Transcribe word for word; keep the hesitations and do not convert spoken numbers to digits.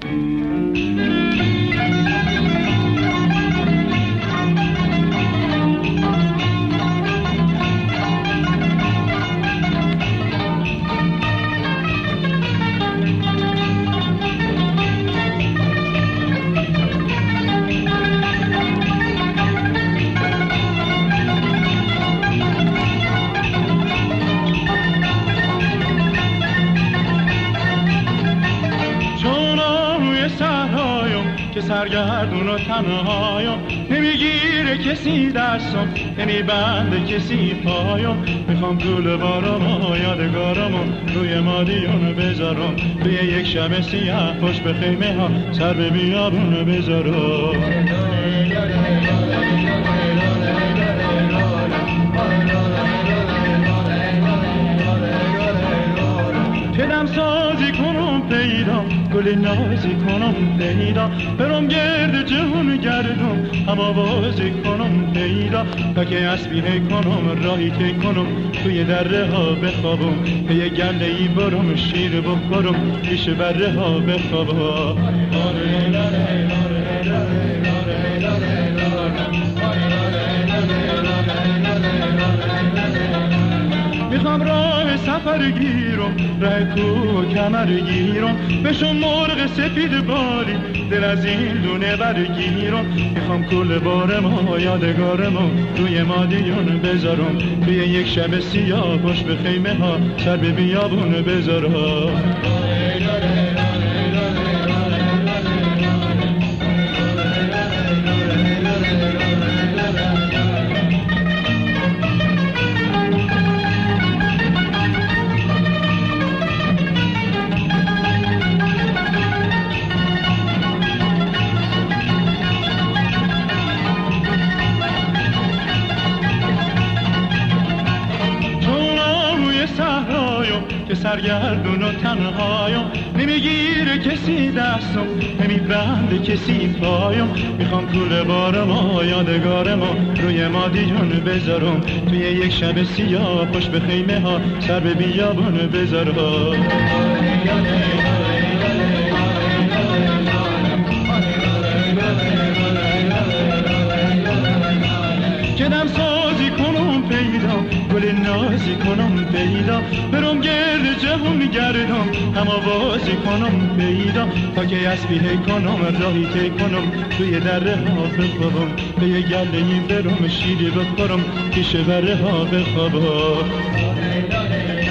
که سرگردون و تنهایم، نمیگیره کسی دستم، نمیبنده کسی پایم. میخوام طول بارم یادگارم روی مادیون بذارم، توی یک شب سیاه پشت به خیمه ها سر به بیابون بذارم. تدم سازی کنم پیدا، گل نازی کنم پیدا، برم گرد جهون گردم، هوا بازی کنم پیدا، تا که اسبیه کنم راهی تی کنم، توی دره ها بخوابم، که یه گله ای برم شیر بخورم، پیش بره ها بخوابم. میخوام راه سفر گیرم، راه کوه کمر گیرم، بشم مرغ سفید بالی، دل از این دونه برگیرم. میخوام کل بارم یادگارم روی مادیون بذارم، توی یک شب سیاه پشت به خیمه ها سر به بیابون بذارم. که سرگردون و تنهایم، نمیگیره کسی دستم، نمیبنده کسی پایم. میخوام طول بارم یادگارم روی مادیون بذارم، توی یک شب سیاه پشت به خیمه ها سر به بیابون بذارم. کدم سازی کنم پیدا، گل نازی کنم پیدا، برم گرد جهون گردم، هوا بازی کنم پیدا، تا که اسبیه کنم راهی تی کنم، توی دره ها بخوابم، به یه گله ای برم شیری بخورم، پیش بره ها بخوابم.